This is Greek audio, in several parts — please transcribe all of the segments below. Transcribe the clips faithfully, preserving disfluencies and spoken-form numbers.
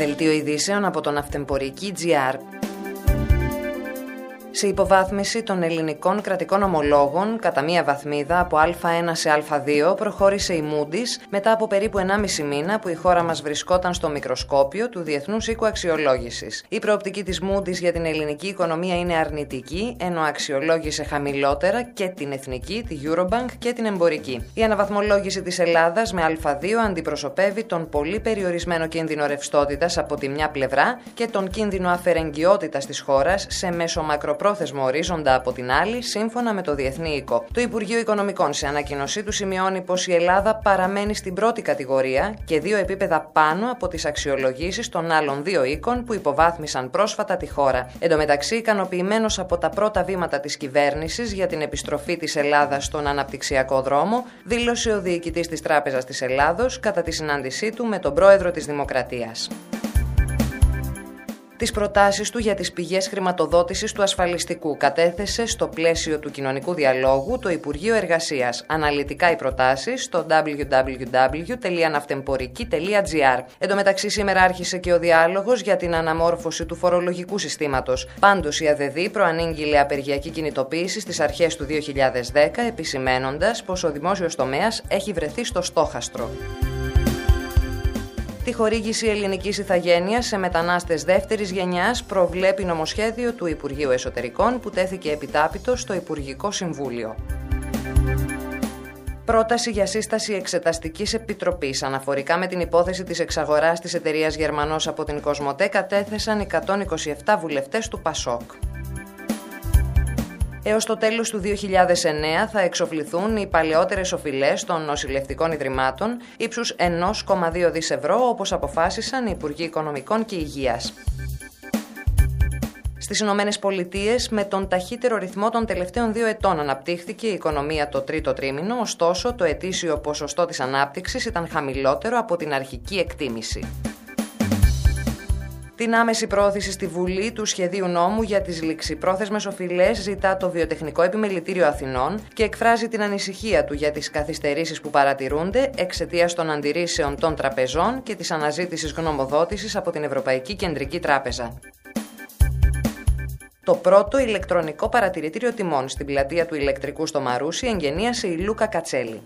Δελτίο ειδήσεων από τον Ναυτεμπορική τζι αρ. Σε υποβάθμιση των ελληνικών κρατικών ομολόγων κατά μία βαθμίδα από Α ένα σε Α δύο προχώρησε η Moody's μετά από περίπου ενάμιση μήνα που η χώρα μας βρισκόταν στο μικροσκόπιο του Διεθνούς Οίκου Αξιολόγησης. Η προοπτική της Moody's για την ελληνική οικονομία είναι αρνητική, ενώ αξιολόγησε χαμηλότερα και την εθνική, τη Eurobank και την εμπορική. Η αναβαθμολόγηση της Ελλάδας με Α δύο αντιπροσωπεύει τον πολύ περιορισμένο κίνδυνο ρευστότητας από τη μια πλευρά και τον κίνδυνο αφαιρεγγιότητας της χώρας σε μέσο-μακροπρόθεσμο πρόθεσμο ορίζοντα από την άλλη, σύμφωνα με το Διεθνή Οίκο. Το Υπουργείο Οικονομικών σε ανακοίνωσή του σημειώνει πως η Ελλάδα παραμένει στην πρώτη κατηγορία και δύο επίπεδα πάνω από τις αξιολογήσεις των άλλων δύο οίκων που υποβάθμισαν πρόσφατα τη χώρα. Εν τω μεταξύ, ικανοποιημένος από τα πρώτα βήματα της κυβέρνησης για την επιστροφή της Ελλάδας στον αναπτυξιακό δρόμο, δήλωσε ο διοικητής της Τράπεζας της Ελλάδος κατά τη συνάντησή του με τον πρόεδρο της Δημοκρατίας. Τις προτάσεις του για τις πηγές χρηματοδότησης του ασφαλιστικού κατέθεσε στο πλαίσιο του κοινωνικού διαλόγου το Υπουργείο Εργασίας. Αναλυτικά οι προτάσεις στο double-u double-u double-u τελεία ναυτεμπορική τελεία τζι αρ. Εν τω μεταξύ, σήμερα άρχισε και ο διάλογος για την αναμόρφωση του φορολογικού συστήματος. Πάντως, η ΑΔΕΔΗ προανήγγειλε απεργιακή κινητοποίηση στις αρχές του δύο χιλιάδες δέκα, επισημένοντας πως ο δημόσιος τομέας έχει βρεθεί στο στόχαστρο. Τη χορήγηση ελληνικής ηθαγένειας σε μετανάστες δεύτερης γενιάς προβλέπει νομοσχέδιο του Υπουργείου Εσωτερικών που τέθηκε επιτάπητο στο Υπουργικό Συμβούλιο. Πρόταση για σύσταση εξεταστικής επιτροπής αναφορικά με την υπόθεση της εξαγοράς της εταιρείας Γερμανός από την Κοσμοτέ κατέθεσαν εκατόν είκοσι επτά βουλευτές του Πασόκ. Έως το τέλος του δύο χιλιάδες εννέα θα εξοφληθούν οι παλαιότερες οφειλές των νοσηλευτικών ιδρυμάτων ύψους ένα κόμμα δύο δισεκατομμύρια ευρώ, όπως αποφάσισαν οι Υπουργοί Οικονομικών και Υγείας. Στις Ηνωμένες Πολιτείες, με τον ταχύτερο ρυθμό των τελευταίων δύο ετών αναπτύχθηκε η οικονομία το τρίτο τρίμηνο, ωστόσο το ετήσιο ποσοστό της ανάπτυξης ήταν χαμηλότερο από την αρχική εκτίμηση. Την άμεση πρόθεση στη Βουλή του σχεδίου νόμου για τις ληξιπρόθεσμες οφειλές ζητά το Βιοτεχνικό Επιμελητήριο Αθηνών και εκφράζει την ανησυχία του για τις καθυστερήσεις που παρατηρούνται εξαιτίας των αντιρρήσεων των τραπεζών και της αναζήτησης γνωμοδότησης από την Ευρωπαϊκή Κεντρική Τράπεζα. Το πρώτο ηλεκτρονικό παρατηρητήριο τιμών στην πλατεία του Ηλεκτρικού στο Μαρούσι εγγενίασε η Λούκα Κατσέλη.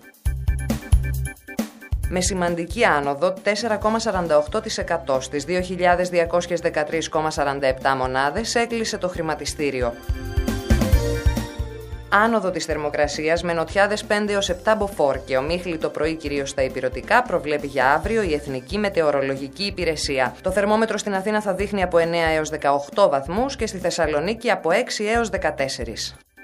Με σημαντική άνοδο τέσσερα κόμμα σαράντα οκτώ τοις εκατό στις δύο χιλιάδες διακόσιες δεκατρείς κόμμα σαράντα επτά μονάδες έκλεισε το χρηματιστήριο. Άνοδο της θερμοκρασίας με νοτιάδες πέντε έως επτά μποφόρ και ομίχλη το πρωί κυρίως στα ηπειρωτικά προβλέπει για αύριο η Εθνική Μετεωρολογική Υπηρεσία. Το θερμόμετρο στην Αθήνα θα δείχνει από εννέα έως δεκαοκτώ βαθμούς και στη Θεσσαλονίκη από έξι έως δεκατέσσερα.